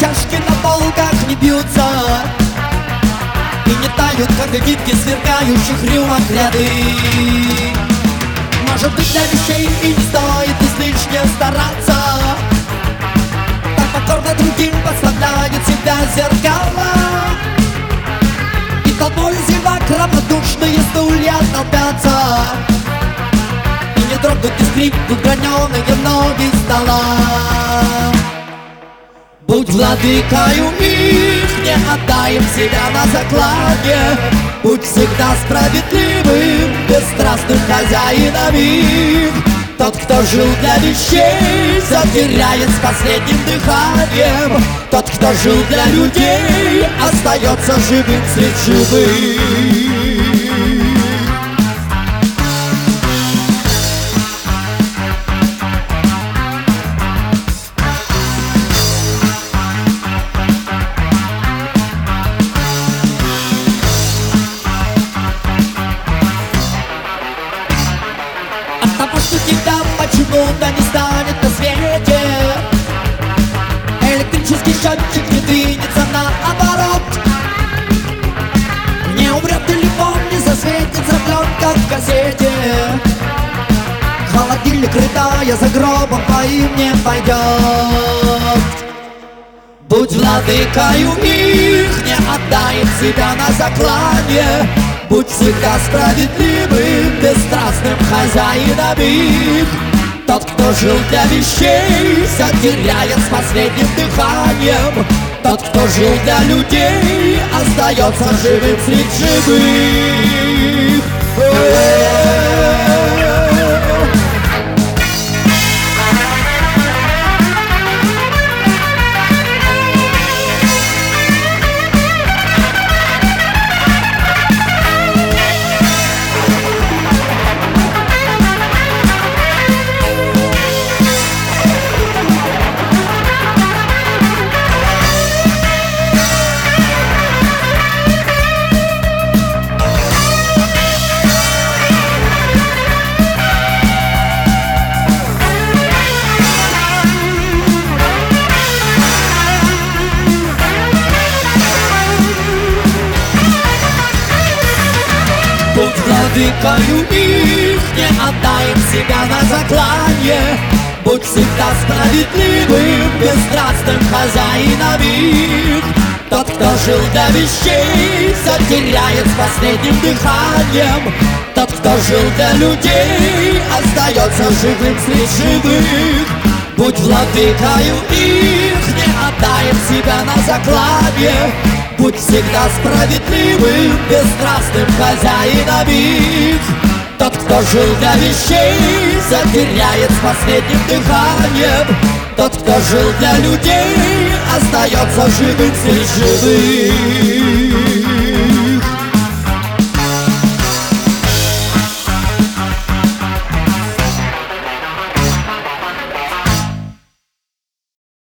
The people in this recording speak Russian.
чашки на полках не бьются и не тают, как нитки сверкающих рюмок ряды. Может быть, для вещей и не стоит излишне стараться, так покорно другим подставляют себя зеркала. И толпой зевак равнодушные стулья толпятся, и не дрогнут, не скрипнут граненые ноги стола. Будь владыкою их, не отдаем себя на заклане. Будь всегда справедливым, бесстрастным хозяином их. Тот, кто жил для вещей, затеряет с последним дыханием. Тот, кто жил для людей, остается живым среди живых. Потому что тебя почему-то не станет на свете. Электрический счетчик не двинется наоборот. Не умрет телефон, не засветится пленка в газете. Холодильник, рыдая за гробом, твоим не пойдет. Будь владыкою их, не отдаем себя на заклане. Будь всегда справедливым, бесстрастным хозяином их. Тот, кто жил для вещей, затеряет с последним дыханием. Тот, кто жил для людей, остается живым среди живых. Будь владыкою их, не отдаем себя на заклание. Будь всегда справедливым, бесстрастным хозяином их. Тот, кто жил для вещей, затеряет с последним дыханием. Тот, кто жил для людей, остается живым среди живых. Будь владыкою их, не отдаем себя на заклание. Будь всегда справедливым, бесстрастным хозяином их. Тот, кто жил для вещей, затеряет с последним дыханием. Тот, кто жил для людей, остается живым среди живых.